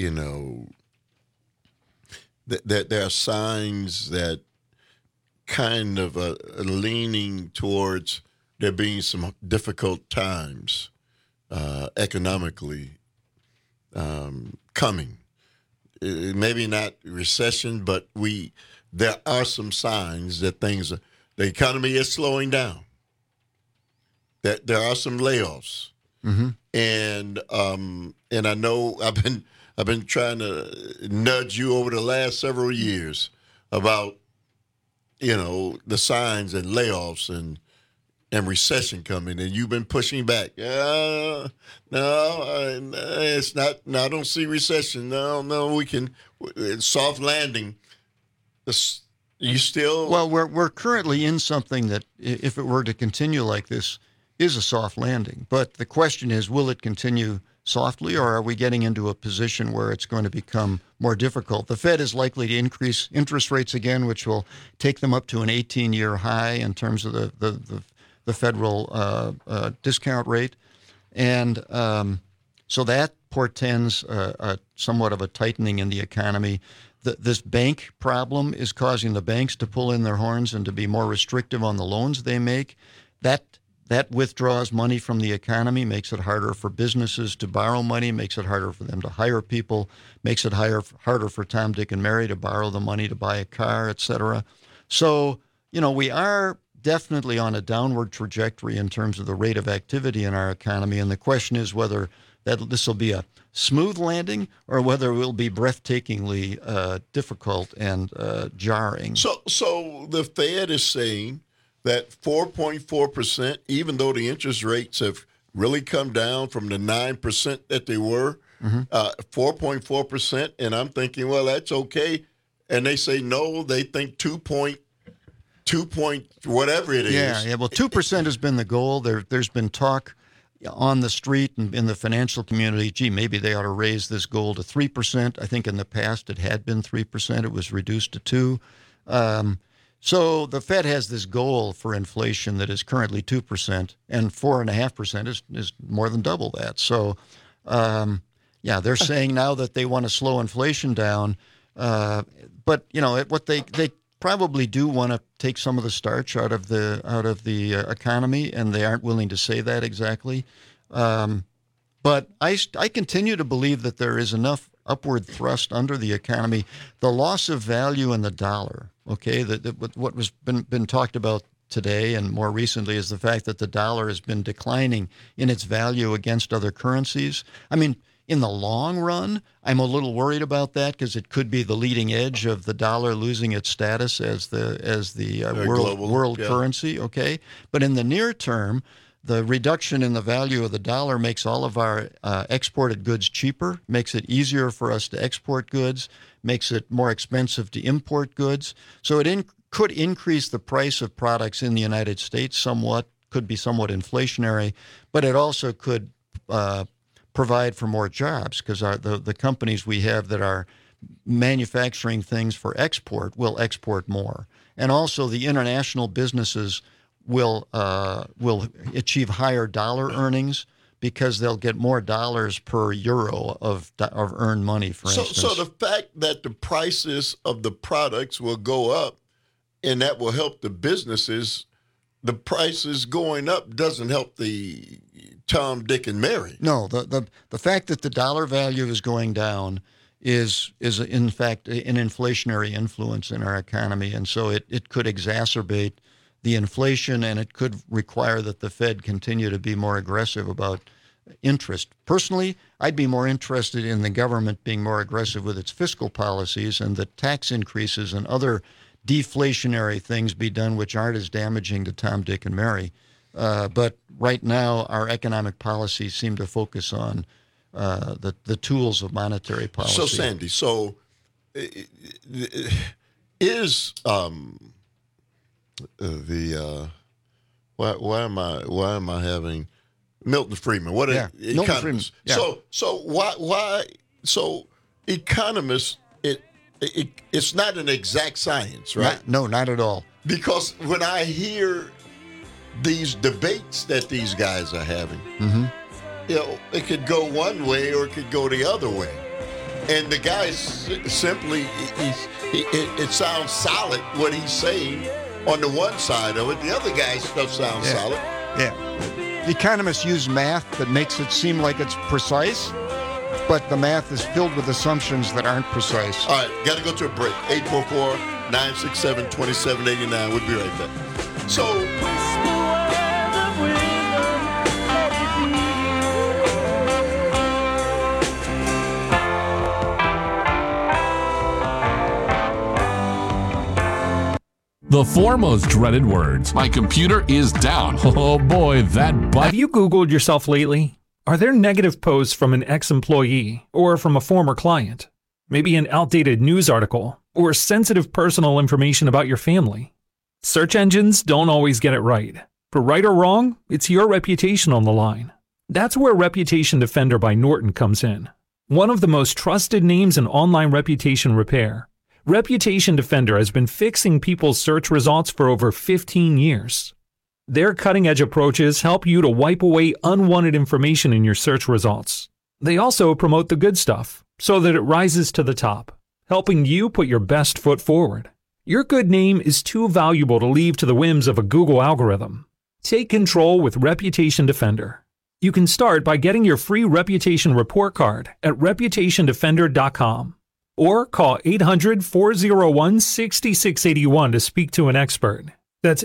that there are signs that kind of leaning towards there being some difficult times economically coming. Maybe not recession, but there are some signs that the economy is slowing down. That there are some layoffs, and I know I've been trying to nudge you over the last several years about the signs and layoffs and recession coming, and you've been pushing back. No, it's not. No, I don't see recession. No, we can soft landing. You still? Well, we're currently in something that, if it were to continue like this, is a soft landing. But the question is, will it continue softly, or are we getting into a position where it's going to become more difficult? The Fed is likely to increase interest rates again, which will take them up to an 18-year high in terms of the federal discount rate. And so that portends somewhat of a tightening in the economy. This bank problem is causing the banks to pull in their horns and to be more restrictive on the loans they make. That withdraws money from the economy, makes it harder for businesses to borrow money, makes it harder for them to hire people, makes it harder for Tom, Dick, and Mary to borrow the money to buy a car, et cetera. So, we are definitely on a downward trajectory in terms of the rate of activity in our economy. And the question is whether this will be a smooth landing or whether it will be breathtakingly difficult and jarring. So the Fed is saying that 4.4%, even though the interest rates have really come down from the 9% that they were, 4.4%, and I'm thinking, well, that's okay. And they say no, they think 2 point whatever it is. Yeah. Well, 2% has been the goal. There's been talk on the street and in the financial community, gee, maybe they ought to raise this goal to 3%. I think in the past it had been 3%. It was reduced to 2%. So the Fed has this goal for inflation that is currently 2%, and 4.5% is more than double that. So, they're saying now that they want to slow inflation down, but what they probably do want to take some of the starch out of the economy, and they aren't willing to say that exactly. But I continue to believe that there is enough upward thrust under the economy. The loss of value in the dollar, okay, what was been talked about today and more recently is the fact that the dollar has been declining in its value against other currencies. I mean, in the long run, I'm a little worried about that because it could be the leading edge of the dollar losing its status as the world currency. Okay, but in the near term, the reduction in the value of the dollar makes all of our exported goods cheaper, makes it easier for us to export goods, makes it more expensive to import goods. So it could increase the price of products in the United States somewhat, could be somewhat inflationary, but it also could provide for more jobs because the companies we have that are manufacturing things for export will export more. And also the international businesses will achieve higher dollar earnings because they'll get more dollars per euro of earned money, for instance. So the fact that the prices of the products will go up and that will help the businesses, the prices going up doesn't help the Tom, Dick, and Mary. No, the fact that the dollar value is going down is in fact an inflationary influence in our economy, and so it could exacerbate the inflation, and it could require that the Fed continue to be more aggressive about interest. Personally, I'd be more interested in the government being more aggressive with its fiscal policies and the tax increases and other deflationary things be done which aren't as damaging to Tom, Dick, and Mary. But right now, our economic policies seem to focus on the tools of monetary policy. So, Sandy, why am I having Milton Friedman? Milton Friedman. Yeah. So economists, it's not an exact science, right? No, not at all. Because when I hear these debates that these guys are having, it could go one way or it could go the other way. And the guy simply, it sounds solid what he's saying on the one side of it. The other guy's stuff sounds solid. Yeah. The economists use math that makes it seem like it's precise, but the math is filled with assumptions that aren't precise. All right, got to go to a break. 844-967-2789. We'll be right back. So... The four most dreaded words. My computer is down. Oh boy, that button. Have you Googled yourself lately? Are there negative posts from an ex-employee or from a former client? Maybe an outdated news article or sensitive personal information about your family? Search engines don't always get it right. But right or wrong, it's your reputation on the line. That's where Reputation Defender by Norton comes in. One of the most trusted names in online reputation repair. Reputation Defender has been fixing people's search results for over 15 years. Their cutting-edge approaches help you to wipe away unwanted information in your search results. They also promote the good stuff so that it rises to the top, helping you put your best foot forward. Your good name is too valuable to leave to the whims of a Google algorithm. Take control with Reputation Defender. You can start by getting your free reputation report card at reputationdefender.com. Or call 800-401-6681 to speak to an expert. That's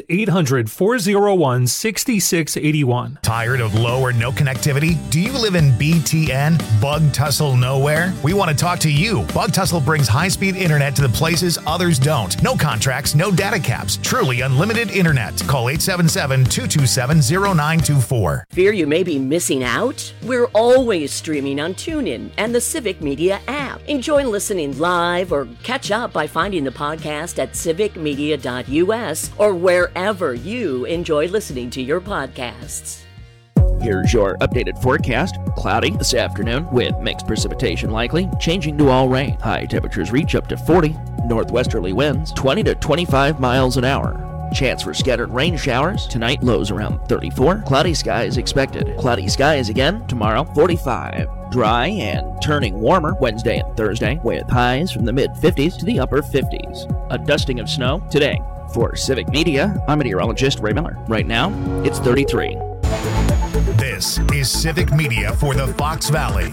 800-401-6681. Tired of low or no connectivity? Do you live in BTN? Bug Tussle Nowhere? We want to talk to you. Bug Tussle brings high-speed internet to the places others don't. No contracts, no data caps. Truly unlimited internet. Call 877-227-0924. Fear you may be missing out? We're always streaming on TuneIn and the Civic Media app. Enjoy listening live or catch up by finding the podcast at civicmedia.us or wherever you enjoy listening to your podcasts. Here's your updated forecast. Cloudy this afternoon with mixed precipitation likely, changing to all rain. High temperatures reach up to 40. Northwesterly winds 20 to 25 miles an hour. Chance for scattered rain showers. Tonight, lows around 34. Cloudy skies expected. Cloudy skies again tomorrow, 45. Dry and turning warmer Wednesday and Thursday with highs from the mid-50s to the upper 50s. A dusting of snow today. For Civic Media, I'm meteorologist Ray Miller. Right now, it's 33. This is Civic Media for the Fox Valley.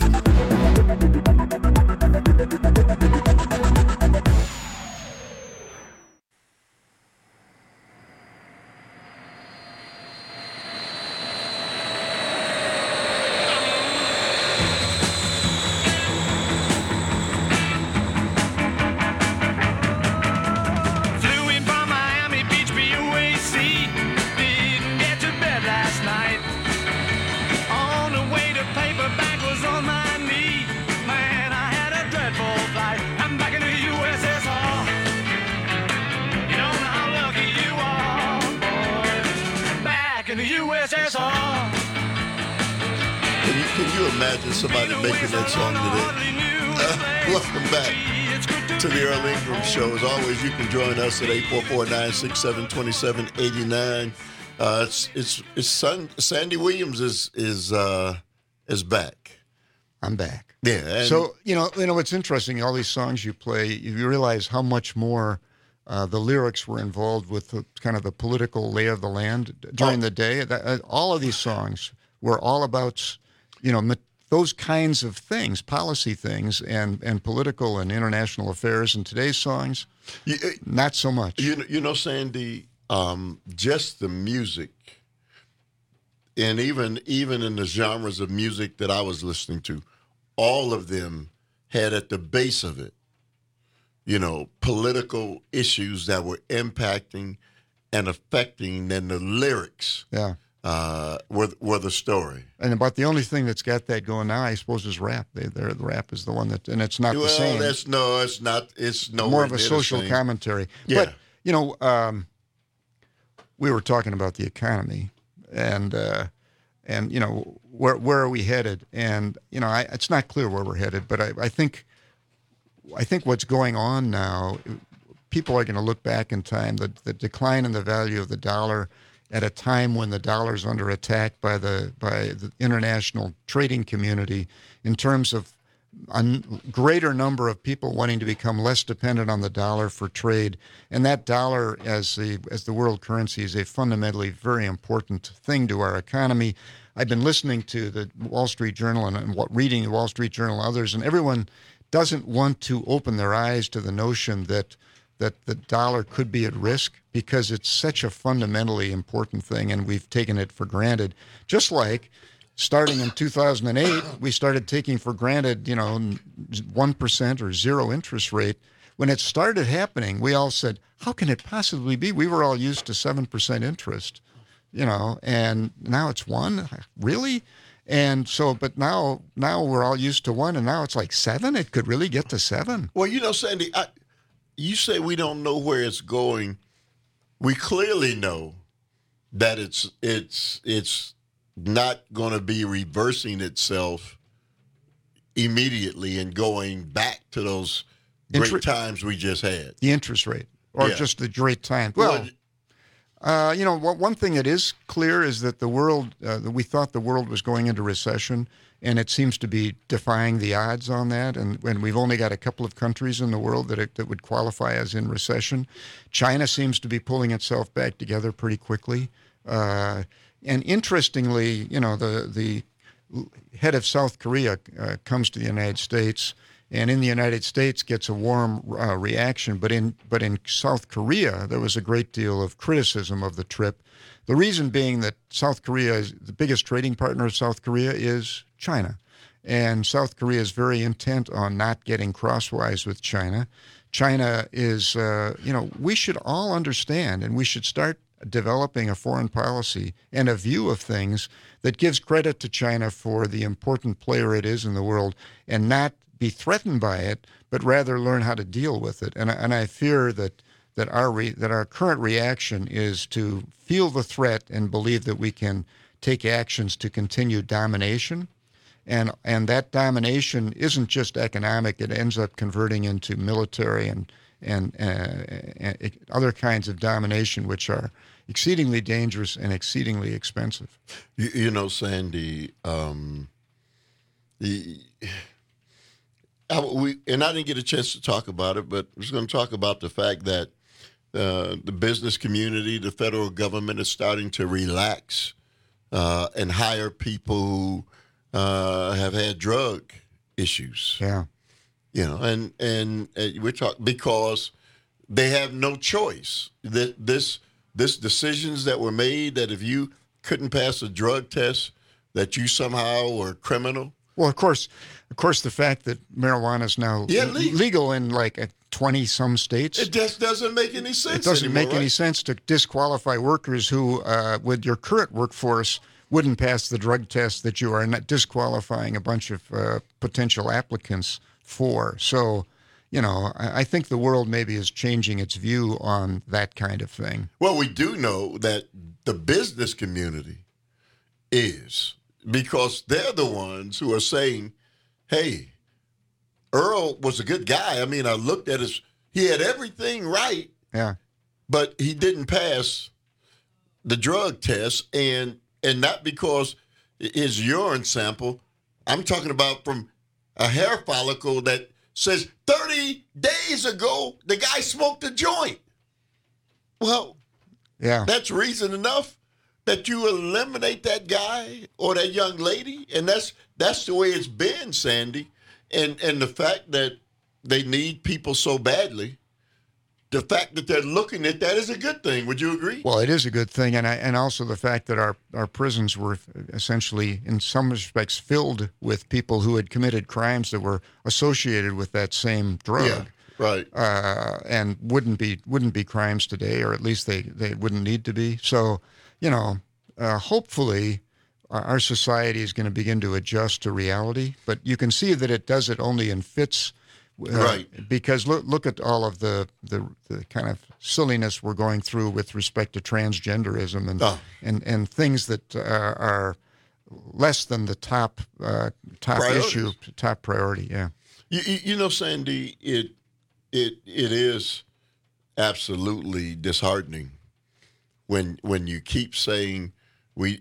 Can you imagine somebody making that song today? Welcome back to the Earl Ingram Show. As always, you can join us at 844-967-2789. Sandy Williams is back. I'm back. Yeah. So you know what's interesting. All these songs you play, you realize how much more the lyrics were involved with the kind of the political lay of the land during the day. All of these songs were all about, those kinds of things, policy things, and political and international affairs. And today's songs, not so much. Sandy, just the music, and even in the genres of music that I was listening to, all of them had at the base of it, political issues that were impacting and affecting, and the lyrics. Yeah. Were the story. And about the only thing that's got that going now, I suppose, is rap. The rap is the one that, and it's not the same. It's not. It's more of a social commentary. Yeah. But we were talking about the economy, and where are we headed? And it's not clear where we're headed. But I think what's going on now, people are going to look back in time. The decline in the value of the dollar at a time when the dollar's under attack by the international trading community, in terms of a greater number of people wanting to become less dependent on the dollar for trade, and that dollar as the world currency is a fundamentally very important thing to our economy. I've been listening to the Wall Street Journal and reading the Wall Street Journal and others, and everyone doesn't want to open their eyes to the notion that the dollar could be at risk, because it's such a fundamentally important thing, and we've taken it for granted. Just like starting in 2008, we started taking for granted, 1% or zero interest rate. When it started happening, we all said, how can it possibly be? We were all used to 7% interest, and now it's 1%? Really? And so, but now we're all used to 1%, and now it's like 7%? It could really get to 7%. Well, Sandy, you say we don't know where it's going. We clearly know that it's not going to be reversing itself immediately and going back to those great times we just had. The interest rate, or just the great time. Well, one thing that is clear is that the world, we thought the world was going into recession, and it seems to be defying the odds on that. And we've only got a couple of countries in the world that would qualify as in recession. China seems to be pulling itself back together pretty quickly. And interestingly, the head of South Korea comes to the United States, and in the United States gets a warm reaction. But in South Korea, there was a great deal of criticism of the trip. The reason being that South Korea is the biggest trading partner of South Korea is China. And South Korea is very intent on not getting crosswise with China. China is, we should all understand, and we should start developing a foreign policy and a view of things that gives credit to China for the important player it is in the world, and not be threatened by it, but rather learn how to deal with it. And I fear that our current reaction is to feel the threat and believe that we can take actions to continue domination. And that domination isn't just economic; it ends up converting into military and other kinds of domination, which are exceedingly dangerous and exceedingly expensive. You know, Sandy, I didn't get a chance to talk about it, but I was going to talk about the fact that the business community, the federal government is starting to relax and hire people who have had drug issues. Yeah. And we're talking because they have no choice. This decisions that were made that if you couldn't pass a drug test, that you somehow were criminal. Well, of course, the fact that marijuana is now legal in like 20-some states. It just doesn't make any sense. It doesn't make any sense to disqualify workers who, with your current workforce, wouldn't pass the drug test that you are not disqualifying a bunch of potential applicants for. So, I think the world maybe is changing its view on that kind of thing. Well, we do know that the business community is, because they're the ones who are saying, hey, Earl was a good guy. I mean, I looked at he had everything right. Yeah. But he didn't pass the drug test, and not because his urine sample. I'm talking about from a hair follicle that says 30 days ago the guy smoked a joint. Well, yeah, that's reason enough that you eliminate that guy or that young lady, and that's the way it's been, Sandy. And the fact that they need people so badly, the fact that they're looking at that is a good thing. Would you agree? Well, it is a good thing, and also the fact that our prisons were essentially, in some respects, filled with people who had committed crimes that were associated with that same drug. Yeah, right. And wouldn't be crimes today, or at least they wouldn't need to be. So, hopefully, our society is going to begin to adjust to reality. But you can see that it does it only in fits. Right. Because look at all of the kind of silliness we're going through with respect to transgenderism and things that are less than the top issue, top priority. Yeah. Sandy, it is absolutely disheartening when you keep saying we've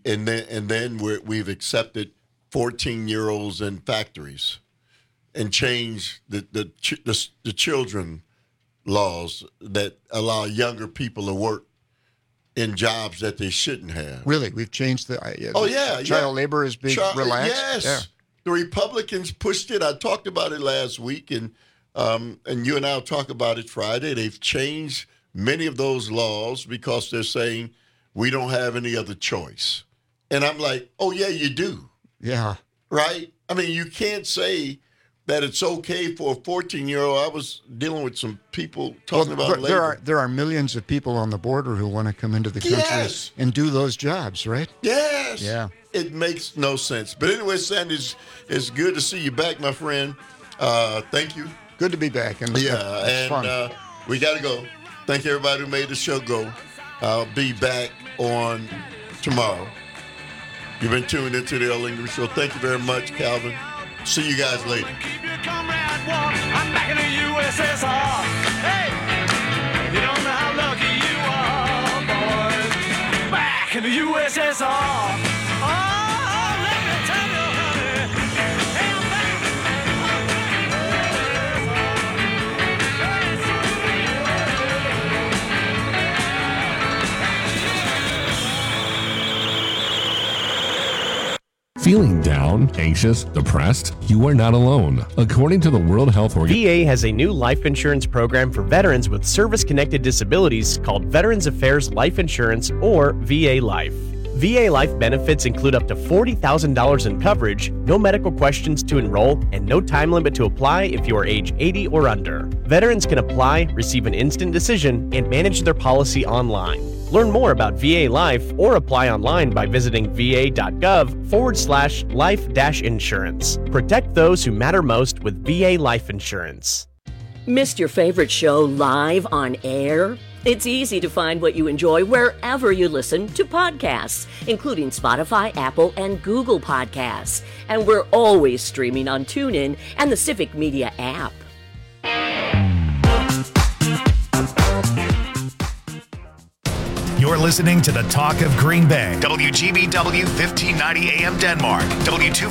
accepted 14-year-olds in factories and change the children laws that allow younger people to work in jobs that they shouldn't have. Really? We've changed child labor is being relaxed? Yes. Yeah. The Republicans pushed it. I talked about it last week, and you and I will talk about it Friday. They've changed many of those laws because they're saying we don't have any other choice. And I'm like, oh, yeah, you do. Yeah. Right? I mean, you can't say that it's okay for a 14-year-old. I was dealing with some people talking about labor. There are millions of people on the border who want to come into the country and do those jobs, right? Yes. Yeah. It makes no sense. But anyway, Sandy, it's good to see you back, my friend. Thank you. Good to be back. And it's fun. We got to go. Thank everybody who made the show go. I'll be back on tomorrow. You've been tuned into the Earl English Show. Thank you very much, Calvin. See you guys later. Keep your comrade warm. I'm back in the USSR. Hey, you don't know how lucky you are, boys. Back in the USSR. Oh, let me tell you, honey. Hey, I'm Feeling down, anxious, depressed? You are not alone. According to the World Health Organization, VA has a new life insurance program for veterans with service-connected disabilities called Veterans Affairs Life Insurance, or VA Life. VA Life benefits include up to $40,000 in coverage, no medical questions to enroll, and no time limit to apply if you are age 80 or under. Veterans can apply, receive an instant decision, and manage their policy online. Learn more about VA Life or apply online by visiting va.gov/life-insurance. Protect those who matter most with VA Life Insurance. Missed your favorite show live on air? It's easy to find what you enjoy wherever you listen to podcasts, including Spotify, Apple, and Google Podcasts. And we're always streaming on TuneIn and the Civic Media app. You're listening to the Talk of Green Bay, WGBW 1590 AM Denmark, W2